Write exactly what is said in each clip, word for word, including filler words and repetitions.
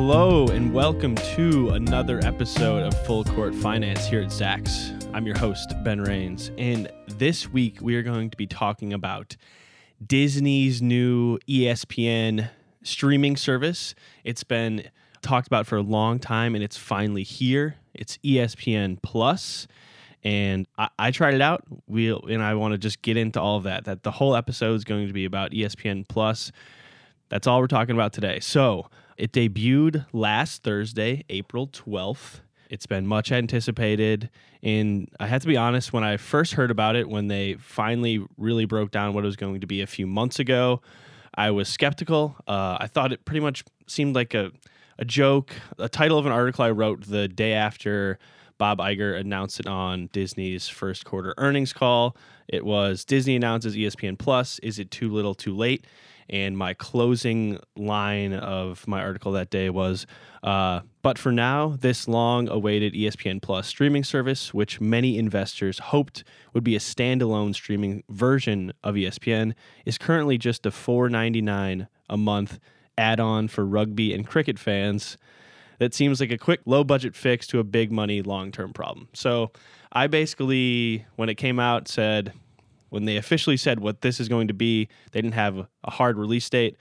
Hello and welcome to another episode of Full Court Finance here at Zacks. I'm your host, Ben Rains, and this week we are going to be talking about Disney's new E S P N streaming service. It's been talked about for a long time, and it's finally here. It's E S P N Plus, and I, I tried it out. We and I want to just get into all of that. That the whole episode is going to be about E S P N Plus. That's all we're talking about today. So it debuted last Thursday, April twelfth. It's been much anticipated, and I have to be honest, when I first heard about it, when they finally really broke down what it was going to be a few months ago, I was skeptical. Uh, I thought it pretty much seemed like a, a joke. A title of an article I wrote the day after Bob Iger announced it on Disney's first quarter earnings call. It was, Disney announces E S P N Plus. Is it too little, too late? And my closing line of my article that day was, uh, but for now, this long-awaited E S P N Plus streaming service, which many investors hoped would be a standalone streaming version of E S P N, is currently just a four dollars and ninety-nine cents a month add-on for rugby and cricket fans. That seems like a quick, low-budget fix to a big-money, long-term problem. So I basically, when it came out, said, when they officially said what this is going to be, they didn't have a hard release date.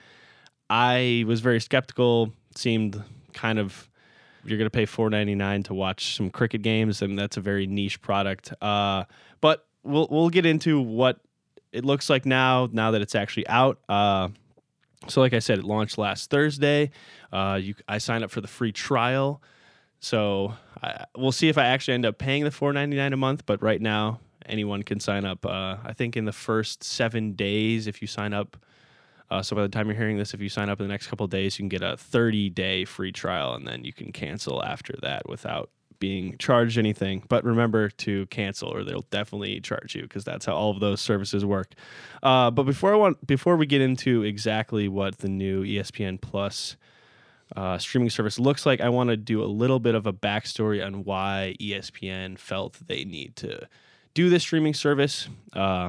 I was very skeptical. It seemed kind of, you're going to pay four dollars and ninety-nine cents to watch some cricket games, and that's a very niche product. Uh, but we'll we'll get into what it looks like now, now that it's actually out. Uh, so like I said, it launched last Thursday. Uh, you, I signed up for the free trial. So I, we'll see if I actually end up paying the four dollars and ninety-nine cents a month, but right now, anyone can sign up. Uh, I think in the first seven days, if you sign up, uh, so by the time you're hearing this, if you sign up in the next couple of days, you can get a thirty-day free trial, and then you can cancel after that without being charged anything. But remember to cancel, or they'll definitely charge you, because that's how all of those services work. Uh, but before I want, before we get into exactly what the new E S P N Plus uh, streaming service looks like, I want to do a little bit of a backstory on why E S P N felt they need to do this streaming service. Uh,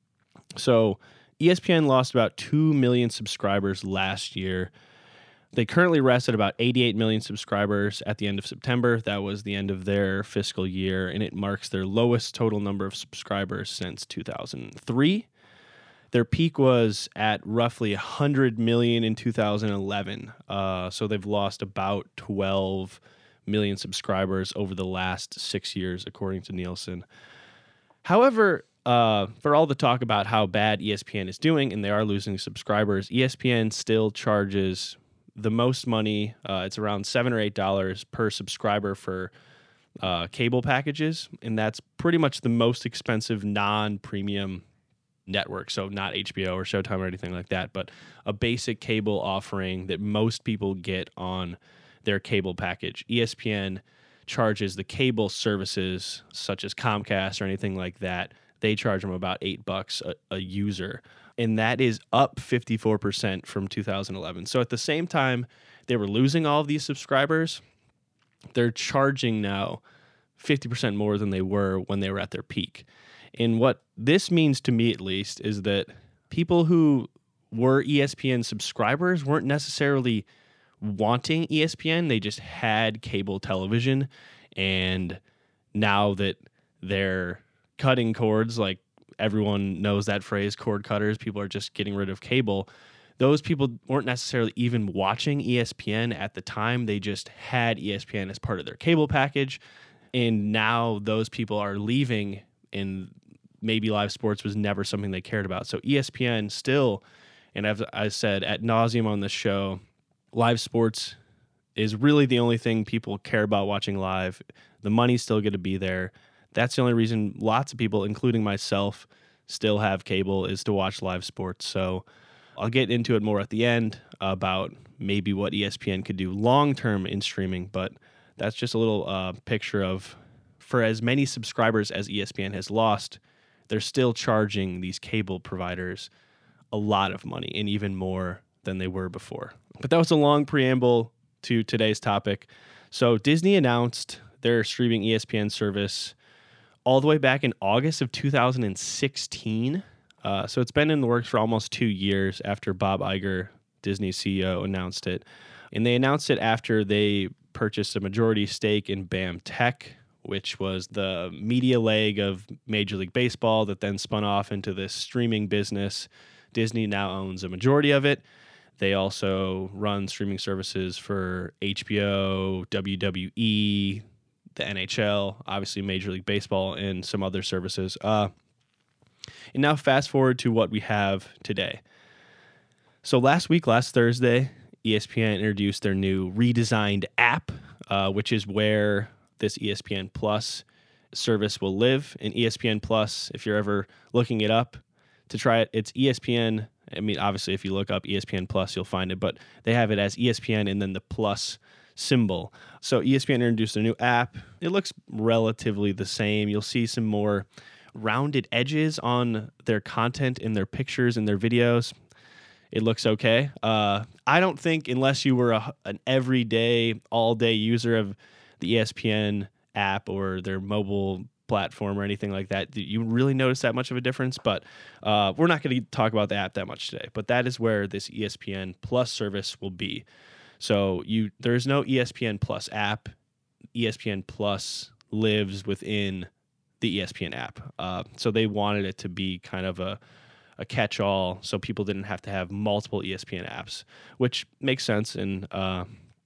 so E S P N lost about two million subscribers last year. They currently rest at about eighty-eight million subscribers at the end of September. That was the end of their fiscal year, and it marks their lowest total number of subscribers since two thousand three. Their peak was at roughly one hundred million in two thousand eleven. Uh, so they've lost about twelve million subscribers over the last six years, according to Nielsen. However, uh, for all the talk about how bad E S P N is doing, and they are losing subscribers, E S P N still charges the most money. Uh, it's around seven or eight dollars per subscriber for uh, cable packages, and that's pretty much the most expensive non-premium network. So not H B O or Showtime or anything like that, but a basic cable offering that most people get on their cable package. E S P N charges the cable services such as Comcast or anything like that. They charge them about eight bucks a, a user, and that is up fifty-four percent from two thousand eleven. So at the same time they were losing all of these subscribers, they're charging now fifty percent more than they were when they were at their peak. And what this means to me, at least, is that people who were E S P N subscribers weren't necessarily wanting E S P N. They just had cable television, and now that they're cutting cords, like everyone knows that phrase, cord cutters, people are just getting rid of cable. Those people weren't necessarily even watching E S P N at the time. They just had E S P N as part of their cable package, and now those people are leaving, and maybe live sports was never something they cared about. So E S P N still, and I've I said ad nauseum on this show, live sports is really the only thing people care about watching live. The money's still going to be there. That's the only reason lots of people, including myself, still have cable, is to watch live sports. So I'll get into it more at the end about maybe what E S P N could do long-term in streaming, but that's just a little uh, picture of, for as many subscribers as E S P N has lost, they're still charging these cable providers a lot of money, and even more than they were before. But that was a long preamble to today's topic. So Disney announced their streaming E S P N service all the way back in August of two thousand sixteen. Uh, so it's been in the works for almost two years after Bob Iger, Disney's C E O, announced it. And they announced it after they purchased a majority stake in BAM Tech, which was the media leg of Major League Baseball that then spun off into this streaming business. Disney now owns a majority of it. They also run streaming services for H B O, W W E, the N H L, obviously Major League Baseball, and some other services. Uh, and now fast forward to what we have today. So last week, last Thursday, E S P N introduced their new redesigned app, uh, which is where this E S P N Plus service will live. And E S P N Plus, if you're ever looking it up to try it, it's E S P N. I mean, obviously, if you look up E S P N Plus, you'll find it, but they have it as E S P N and then the plus symbol. So E S P N introduced a new app. It looks relatively the same. You'll see some more rounded edges on their content in their pictures and their videos. It looks okay. Uh, I don't think unless you were a, an everyday, all-day user of the E S P N app or their mobile platform or anything like that, you really notice that much of a difference. But uh, we're not going to talk about the app that much today. But that is where this E S P N Plus service will be. So you there's no E S P N Plus app. E S P N Plus lives within the E S P N app. Uh, so they wanted it to be kind of a a catch-all, so people didn't have to have multiple E S P N apps, which makes sense, and uh,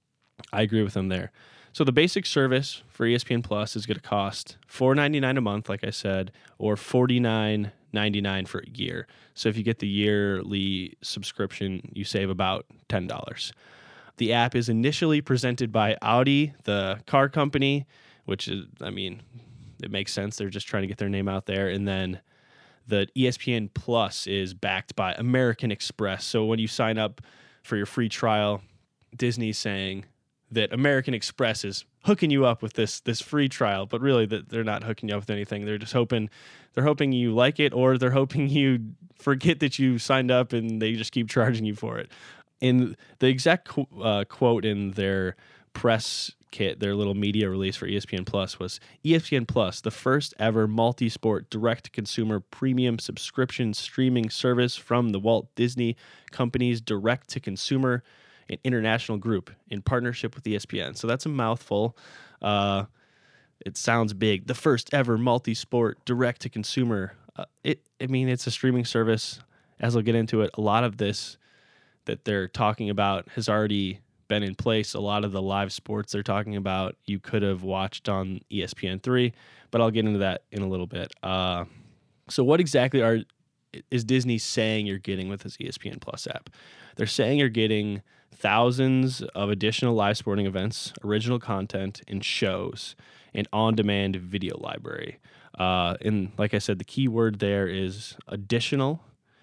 I agree with them there. So the basic service for E S P N Plus is going to cost four dollars and ninety-nine cents a month, like I said, or forty-nine dollars and ninety-nine cents for a year. So if you get the yearly subscription, you save about ten dollars. The app is initially presented by Audi, the car company, which is, I mean, it makes sense. They're just trying to get their name out there. And then the E S P N Plus is backed by American Express. So when you sign up for your free trial, Disney's saying that American Express is hooking you up with this this free trial, but really that they're not hooking you up with anything. They're just hoping they're hoping you like it, or they're hoping you forget that you signed up and they just keep charging you for it. And the exact qu- uh, quote in their press kit, their little media release for E S P N Plus was, E S P N Plus, the first ever multi-sport direct-to-consumer premium subscription streaming service from the Walt Disney Company's direct-to-consumer and international group in partnership with E S P N. So that's a mouthful. Uh, it sounds big. The first ever multi-sport direct-to-consumer. Uh, it, I mean, it's a streaming service. As we'll get into it, a lot of this that they're talking about has already been in place. A lot of the live sports they're talking about you could have watched on E S P N three, but I'll get into that in a little bit. Uh, so what exactly are is Disney saying you're getting with this E S P N Plus app? They're saying you're getting thousands of additional live sporting events, original content, and shows, and on-demand video library. Uh, and like I said, the key word there is additional,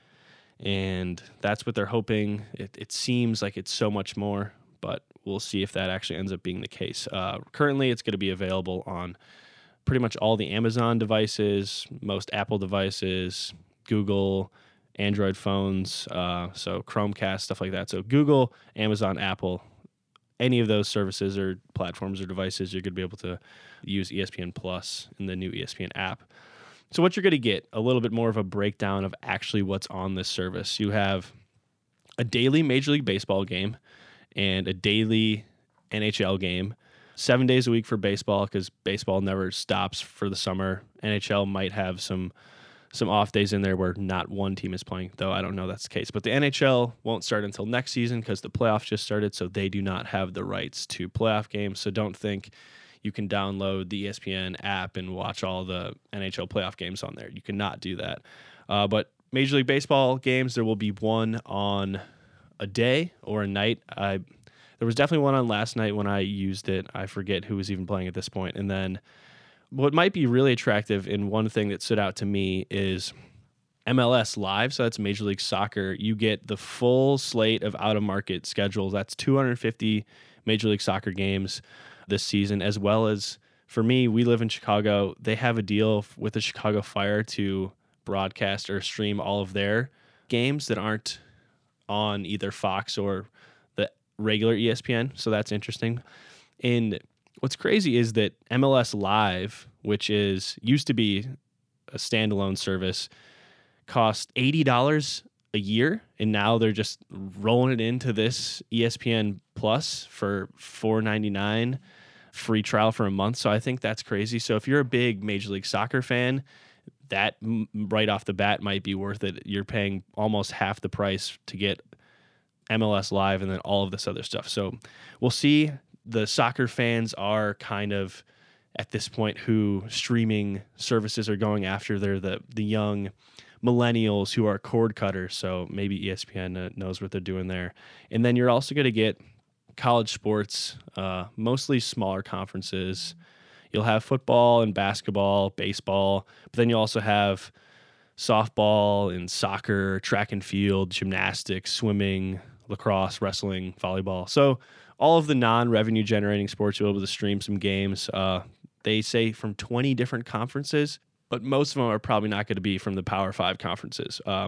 and that's what they're hoping. It, it seems like it's so much more, but we'll see if that actually ends up being the case. Uh, currently, it's going to be available on pretty much all the Amazon devices, most Apple devices, Google, Android phones, uh, so Chromecast, stuff like that. So Google, Amazon, Apple, any of those services or platforms or devices, you're going to be able to use E S P N Plus in the new E S P N app. So what you're going to get, a little bit more of a breakdown of actually what's on this service. You have a daily Major League Baseball game and a daily N H L game, seven days a week for baseball because baseball never stops for the summer. N H L might have some some off days in there where not one team is playing, though I don't know that's the case. But the N H L won't start until next season because the playoffs just started, so they do not have the rights to playoff games. So don't think you can download the E S P N app and watch all the N H L playoff games on there. You cannot do that. Uh, but Major League Baseball games, there will be one on a day or a night. I there was definitely one on last night when I used it. I forget who was even playing at this point. And then what might be really attractive, and one thing that stood out to me, is M L S Live. So that's Major League Soccer. You get the full slate of out-of-market schedules. That's two hundred fifty Major League Soccer games this season, as well as, for me, we live in Chicago. They have a deal with the Chicago Fire to broadcast or stream all of their games that aren't on either Fox or the regular E S P N. So that's interesting. And what's crazy is that M L S Live, which is used to be a standalone service, cost eighty dollars a year, and now they're just rolling it into this E S P N Plus for four ninety-nine, free trial for a month. So I think that's crazy. So if you're a big Major League Soccer fan, that m- right off the bat might be worth it. You're paying almost half the price to get M L S Live and then all of this other stuff. So we'll see. The soccer fans are kind of at this point who streaming services are going after. They're the the young millennials who are cord cutters. So maybe E S P N knows what they're doing there. And then you're also going to get college sports, uh, mostly smaller conferences. You'll have football and basketball, baseball, but then you also have softball and soccer, track and field, gymnastics, swimming, lacrosse, wrestling, volleyball. So all of the non-revenue generating sports, you'll be able to stream some games. Uh, they say from twenty different conferences, but most of them are probably not going to be from the Power Five conferences. Uh,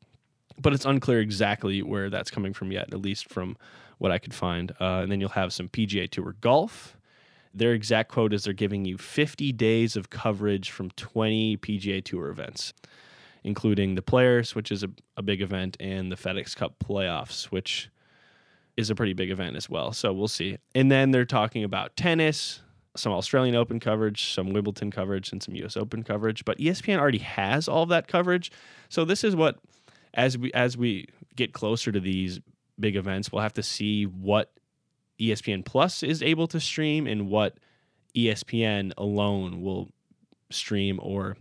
but it's unclear exactly where that's coming from yet, at least from what I could find. Uh, and then you'll have some P G A Tour golf. Their exact quote is they're giving you fifty days of coverage from twenty P G A Tour events, including the Players, which is a, a big event, and the FedEx Cup playoffs, which is a pretty big event as well. So we'll see. And then they're talking about tennis, some Australian Open coverage, some Wimbledon coverage, and some U S Open coverage. But E S P N already has all of that coverage. So this is what, as we as we get closer to these big events, we'll have to see what E S P N Plus is able to stream and what E S P N alone will stream or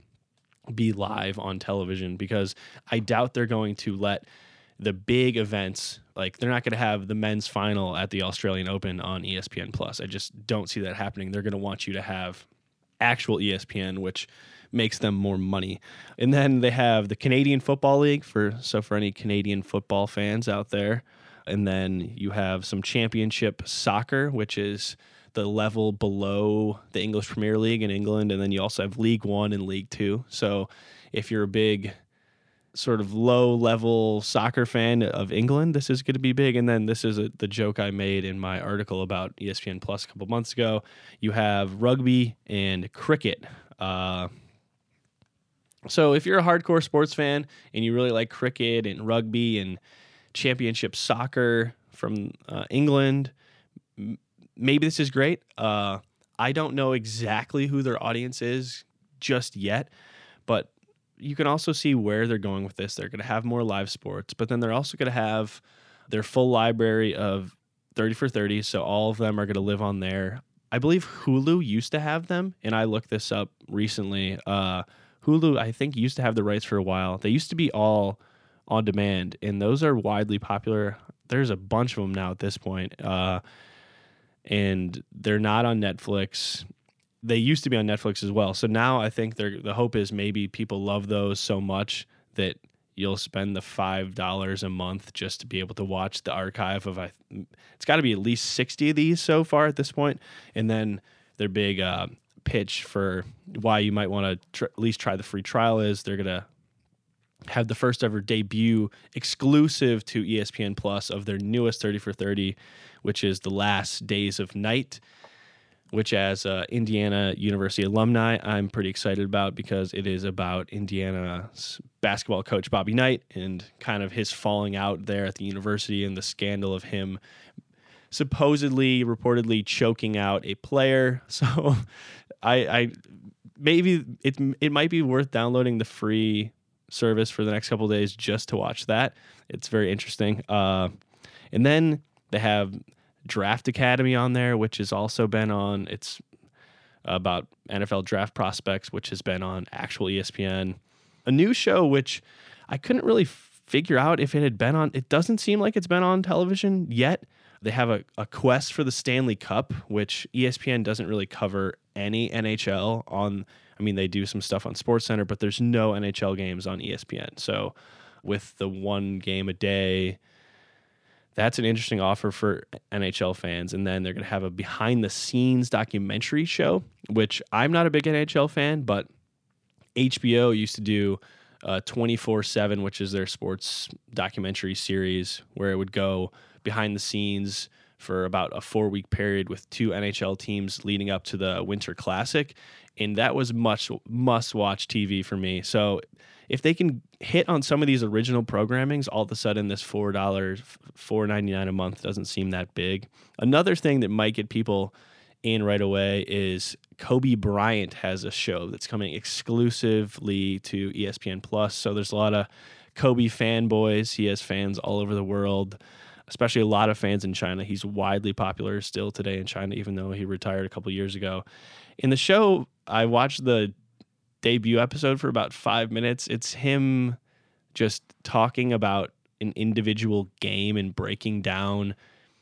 be live on television, because I doubt they're going to let the big events, like they're not going to have the men's final at the Australian Open on E S P N Plus. I just don't see that happening. They're going to want you to have actual E S P N, which makes them more money. And then they have the Canadian Football League for so for any Canadian football fans out there. And then you have some championship soccer, which is the level below the English Premier League in England. And then you also have League One and League Two. So if you're a big sort of low-level soccer fan of England, this is going to be big. And then this is a, the joke I made in my article about E S P N Plus a couple months ago. You have rugby and cricket. Uh, so if you're a hardcore sports fan and you really like cricket and rugby and championship soccer from uh, England, m- maybe this is great. Uh, I don't know exactly who their audience is just yet, but you can also see where they're going with this. They're going to have more live sports, but then they're also going to have their full library of thirty for thirty, so all of them are going to live on there. I believe Hulu used to have them, and I looked this up recently. Uh, Hulu, I think, used to have the rights for a while. They used to be all on demand, and those are widely popular. There's a bunch of them now at this point, uh, and they're not on Netflix. They used to be on Netflix as well. So now I think they're, the hope is maybe people love those so much that you'll spend the five dollars a month just to be able to watch the archive of, I, it's got to be at least sixty of these so far at this point. And then their big uh, pitch for why you might want to tr- at least try the free trial is they're going to have the first ever debut exclusive to E S P N Plus of their newest thirty for thirty, which is The Last Days of Night, which as uh, Indiana University alumni, I'm pretty excited about because it is about Indiana's basketball coach Bobby Knight and kind of his falling out there at the university and the scandal of him supposedly, reportedly choking out a player. So I, I maybe it it might be worth downloading the free service for the next couple of days just to watch that. It's very interesting. Uh, and then they have Draft Academy on there, which has also been on. It's about N F L draft prospects, which has been on actual E S P N. A new show, which I couldn't really figure out if it had been on. It doesn't seem like it's been on television yet. They have a, a quest for the Stanley Cup, which E S P N doesn't really cover any N H L on. I mean, they do some stuff on SportsCenter, but there's no N H L games on E S P N. So with the one game a day, that's an interesting offer for N H L fans. And then they're going to have a behind-the-scenes documentary show, which I'm not a big N H L fan, but H B O used to do uh, twenty-four seven, which is their sports documentary series, where it would go behind the scenes for about a four-week period with two N H L teams leading up to the Winter Classic, and that was much must-watch T V for me. So if they can hit on some of these original programmings, all of a sudden this four dollars, four ninety-nine a month doesn't seem that big. Another thing that might get people in right away is Kobe Bryant has a show that's coming exclusively to E S P N Plus. So there's a lot of Kobe fanboys. He has fans all over the world, especially a lot of fans in China. He's widely popular still today in China, even though he retired a couple years ago. In the show, I watched the debut episode for about five minutes. It's him just talking about an individual game and breaking down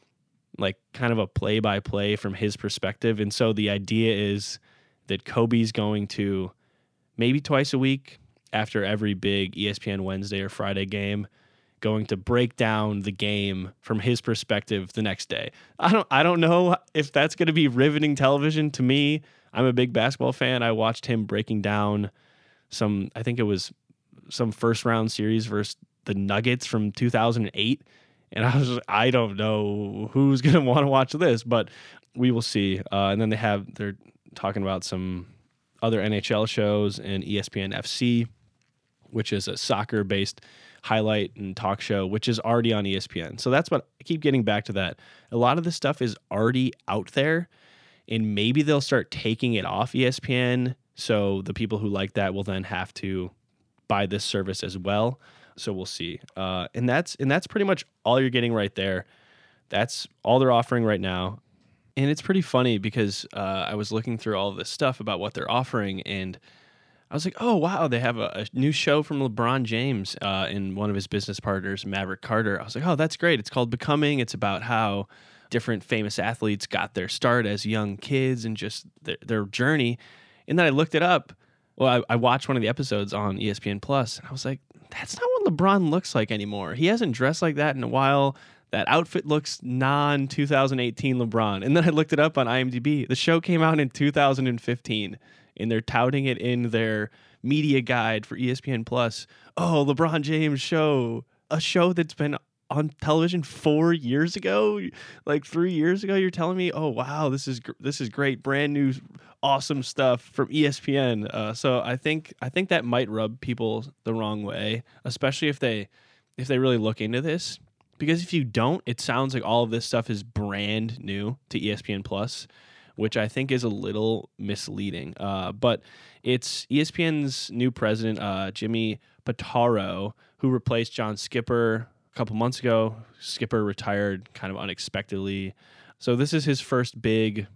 like kind of a play-by-play from his perspective. And so the idea is that Kobe's going to maybe twice a week after every big E S P N Wednesday or Friday game, going to break down the game from his perspective the next day. I don't I don't know if that's going to be riveting television to me. I'm a big basketball fan. I watched him breaking down some, I think it was some first round series versus the Nuggets from two thousand eight. And I was, I don't know who's going to want to watch this, but we will see. Uh, and then they have, they're talking about some other N H L shows and E S P N F C, which is a soccer-based highlight and talk show, which is already on E S P N. So that's what I keep getting back to that. A lot of this stuff is already out there, and maybe they'll start taking it off E S P N. So the people who like that will then have to buy this service as well. So we'll see. Uh, and that's and that's pretty much all you're getting right there. That's all they're offering right now. And it's pretty funny because uh, I was looking through all of this stuff about what they're offering, and I was like, oh, wow, they have a, a new show from LeBron James uh, and one of his business partners, Maverick Carter. I was like, oh, that's great. It's called Becoming. It's about how different famous athletes got their start as young kids and just their, their journey. And then I looked it up. Well, I, I watched one of the episodes on E S P N Plus, and I was like, that's not what LeBron looks like anymore. He hasn't dressed like that in a while. That outfit looks non-twenty eighteen LeBron. And then I looked it up on IMDb. The show came out in two thousand fifteen, and they're touting it in their media guide for E S P N Plus. Oh, LeBron James show, a show that's been on television four years ago, like three years ago. You're telling me, oh wow, this is gr- this is great, brand new, awesome stuff from E S P N. Uh, so I think I think that might rub people the wrong way, especially if they if they really look into this. Because if you don't, it sounds like all of this stuff is brand new to E S P N Plus, which I think is a little misleading. Uh, but it's E S P N's new president, uh, Jimmy Pitaro, who replaced John Skipper a couple months ago. Skipper retired kind of unexpectedly. So this is his first big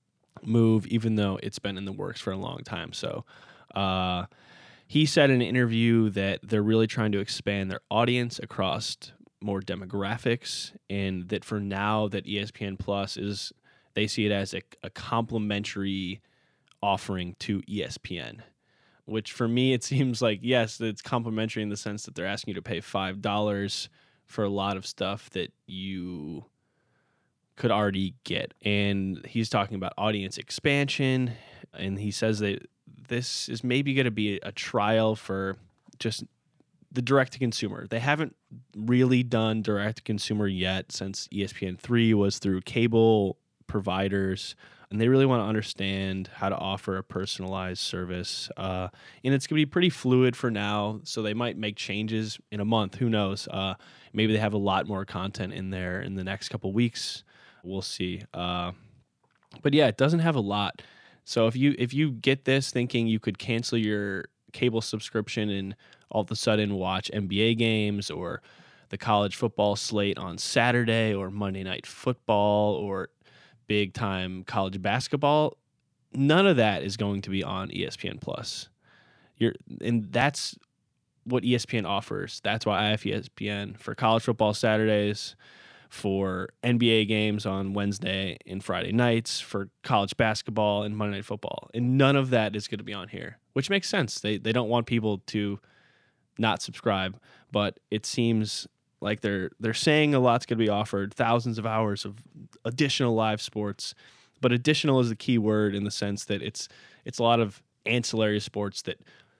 move, even though it's been in the works for a long time. So uh, he said in an interview that they're really trying to expand their audience across more demographics, and that for now that E S P N Plus is, they see it as a, a complementary offering to E S P N, which for me, it seems like, yes, it's complementary in the sense that they're asking you to pay five dollars for a lot of stuff that you could already get. And he's talking about audience expansion, and he says that this is maybe going to be a trial for just the direct-to-consumer. They haven't really done direct-to-consumer yet since E S P N three was through cable providers, and they really want to understand how to offer a personalized service. Uh, and it's going to be pretty fluid for now, so they might make changes in a month. Who knows? Uh, maybe they have a lot more content in there in the next couple weeks. We'll see. Uh, but yeah, it doesn't have a lot. So if you if you get this thinking you could cancel your cable subscription and all of a sudden watch N B A games or the college football slate on Saturday or Monday Night Football or big time college basketball, none of that is going to be on E S P N Plus. You're, and that's what E S P N offers. That's why I have E S P N for college football Saturdays, for N B A games on Wednesday and Friday nights, for college basketball and Monday Night Football. And none of that is going to be on here, which makes sense. They they don't want people to not subscribe, but it seems like they're they're saying a lot's going to be offered, thousands of hours of additional live sports. But additional is the key word in the sense that it's it's a lot of ancillary sports that,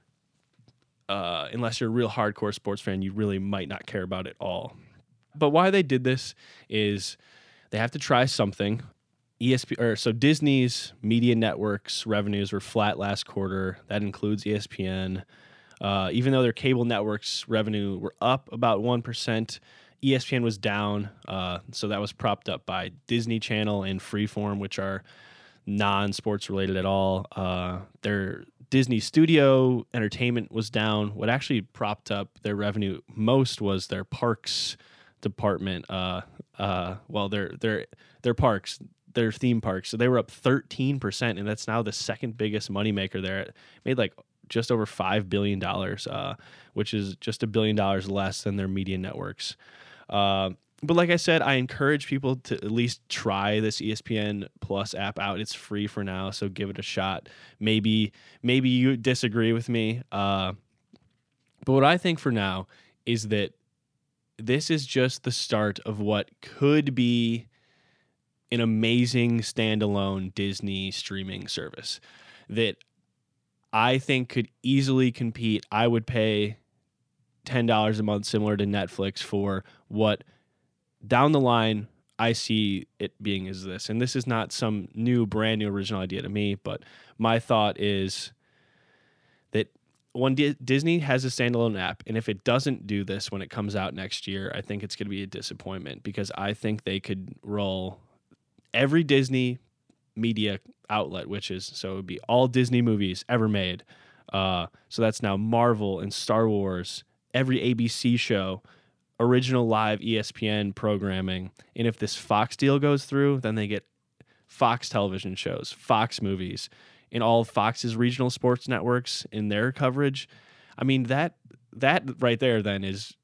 uh, unless you're a real hardcore sports fan, you really might not care about at all. But why they did this is they have to try something. E S P N or so Disney's media networks revenues were flat last quarter. That includes E S P N. Uh, even though their cable networks revenue were up about one percent, E S P N was down. Uh, so that was propped up by Disney Channel and Freeform, which are non-sports related at all. Uh, their Disney Studio Entertainment was down. What actually propped up their revenue most was their parks department. Uh, uh, well, their their their parks, their theme parks. So they were up thirteen percent, and that's now the second biggest moneymaker there. It made like just over five billion dollars, uh, which is just a billion dollars less than their media networks. Uh, but like I said, I encourage people to at least try this E S P N Plus app out. It's free for now, so give it a shot. Maybe maybe you disagree with me. Uh, but what I think for now is that this is just the start of what could be an amazing standalone Disney streaming service that I think could easily compete. I would pay ten dollars a month, similar to Netflix, for what down the line I see it being is this. And this is not some new, brand new original idea to me, but my thought is that when D- Disney has a standalone app, and if it doesn't do this when it comes out next year, I think it's going to be a disappointment, because I think they could roll every Disney media outlet, which is, so it would be all Disney movies ever made. Uh, so that's now Marvel and Star Wars, every A B C show, original live E S P N programming. And if this Fox deal goes through, then they get Fox television shows, Fox movies, and all of Fox's regional sports networks in their coverage. I mean, that that right there then is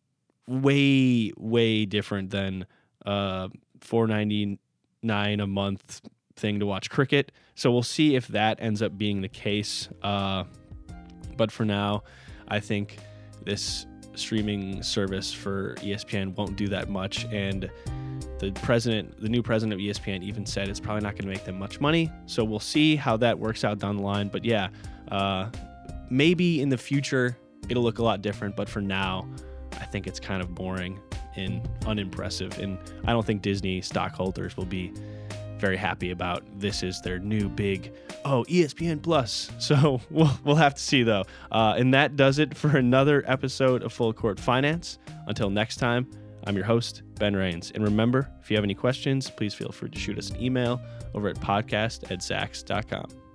way, way different than uh, four ninety-nine a month thing to watch cricket. So we'll see if that ends up being the case. Uh, but for now, I think this streaming service for E S P N won't do that much. And the president, the new president of E S P N, even said it's probably not going to make them much money. So we'll see how that works out down the line. But yeah, uh, maybe in the future it'll look a lot different. But for now, I think it's kind of boring and unimpressive. And I don't think Disney stockholders will be very happy about this is their new big, oh, E S P N Plus. So we'll, we'll have to see, though. Uh, and that does it for another episode of Full Court Finance. Until next time, I'm your host, Ben Rains. And remember, if you have any questions, please feel free to shoot us an email over at podcast at zacks dot com.